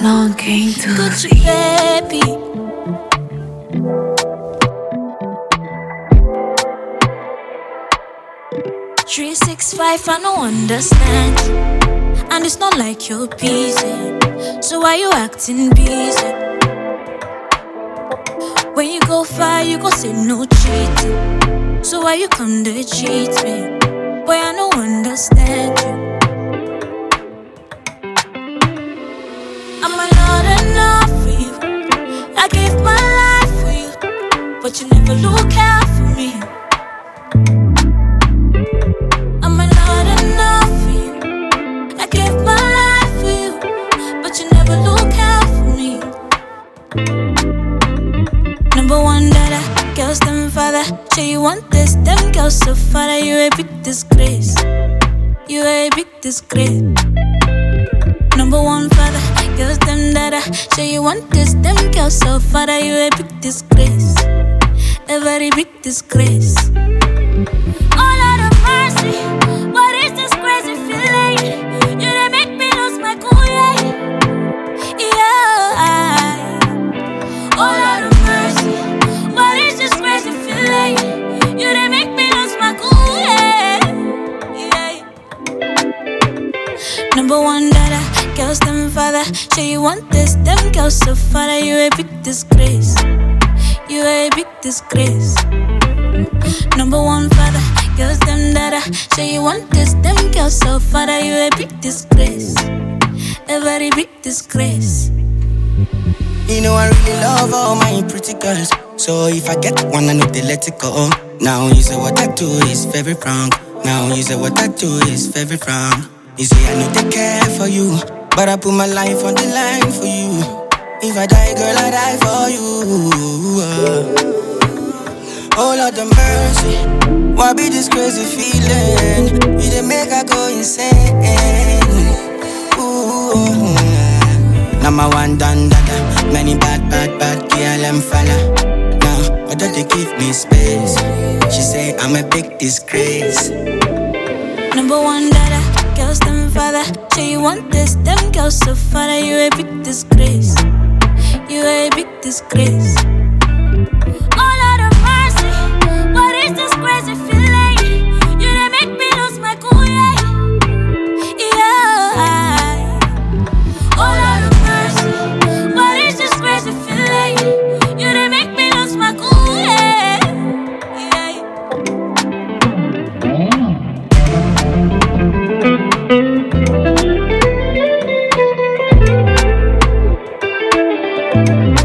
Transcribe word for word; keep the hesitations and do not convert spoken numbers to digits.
longing to go to baby. Three six five, I don't understand, and it's not like you're busy. So why you acting busy? When you go far, you go say no cheating. So why you come to cheat me? Boy, I don't understand you. I'm not enough for you. I gave my life for you, but you never look out for me. I'm not enough for you. I gave my life for you, but you never look out for me. Number one dada, girls them father. Say you want this, them girls so father. You a big disgrace. You a big disgrace. Number one father, girls them dada. Say you want this, them girls so father. You a big disgrace. A very big disgrace. All out of mercy, what is this crazy feeling? You done make me lose my cool, yeah. Yeah. All out of mercy, what is this crazy feeling? You done make me lose my cool, yeah. Yeah. Number one dada, girls them father. Say you want this, them girls so father. You a big disgrace. You a big disgrace. Number one father, girls them dada. Say you want this, them girls so father. You a big disgrace. A very big disgrace. You know I really love all my pretty girls. So if I get one, I know they let it go. Now you say what I do is very wrong. Now you say what I do is very wrong. You say I know they care for you, but I put my life on the line for you. If I die, girl, I die for you. Oh Lord of mercy, why be this crazy feeling? You didn't make I go insane. Ooh. Number one done dada, many bad, bad, bad girl and fella. Now, why don't they give me space? She say I'm a big disgrace. Number one dada, girls them father. Say you want this, them girls so father. You a big disgrace. You a big disgrace. All out of mercy, what is this crazy feeling? You done make me lose my cool, yeah. Yeah. All out of mercy, what is this crazy feeling? You done make me lose my cool, yeah. Yeah.